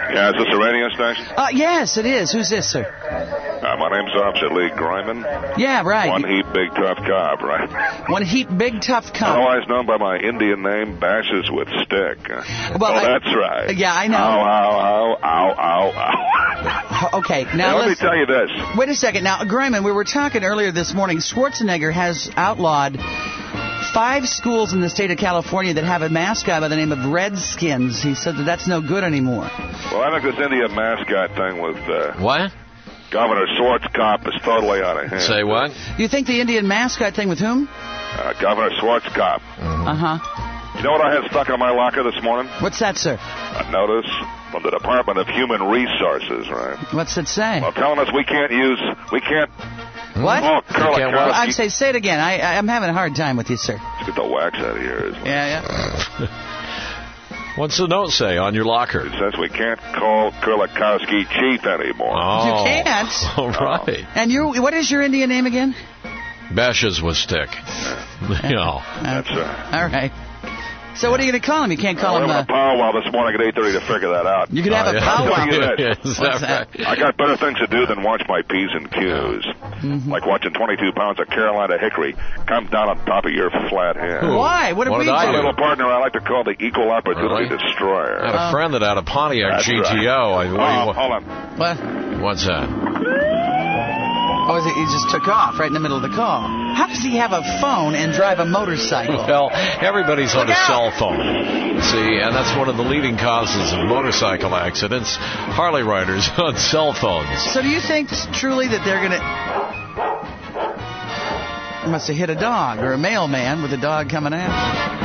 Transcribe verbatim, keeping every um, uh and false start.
Yeah, is this a radio station? Uh, yes, it is. Who's this, sir? Uh, my name's Officer Lee Greiman. Yeah, right. One heap big tough cop, right? One heap big tough cop. Otherwise known by my Indian name, Bashes with Stick. Well, oh, I, that's right. Yeah, I know. Ow, ow, ow, ow, ow, ow. Okay, now now let me listen. tell you this. Wait a second. Now, Greiman, we were talking earlier this morning. Schwarzenegger has outlawed five schools in the state of California that have a mascot by the name of Redskins. He said that that's no good anymore. Well, I think this Indian mascot thing with uh, What? Governor Schwarzkopf is totally out of hand. Say what? You think the Indian mascot thing with whom? Uh, Governor Schwarzkopf. Mm-hmm. Uh-huh. You know what I had stuck on my locker this morning? What's that, sir? A notice from the Department of Human Resources, right? What's it say? Well, telling us we can't use, we can't... What? Oh, Curl can't Well, I'm say say it again. I, I I'm having a hard time with you, sir. Let's get the wax out of here. Yeah, yeah. What's the note say on your locker? It says we can't call Kurlikowski chief anymore. Oh. You can't. All right. And you, what is your Indian name again? Bashes with Stick. You know. That's right. All right. So what are you going to call him? You can't call We're him. having a Uh, powwow this morning at eight thirty to figure that out. you can have Oh, a yeah. powwow. I'll tell you this. Is What's that that? right? I got better things to do than watch my P's and Q's. Mm-hmm. Like watching twenty-two pounds of Carolina hickory come down on top of your flat head. Who? Why? What did What we did I My do? little partner I like to call the Equal Opportunity Really? Destroyer. I had a friend that had a Pontiac That's G T O. I, right. what do you, Oh, hold on. What? what's that? Oh, is it, he just took off right in the middle of the call. How does he have a phone and drive a motorcycle? Well, everybody's on Look a out. cell phone. See, and that's one of the leading causes of motorcycle accidents. Harley riders on cell phones. So do you think truly that they're going to... They must have hit a dog or a mailman with a dog coming after.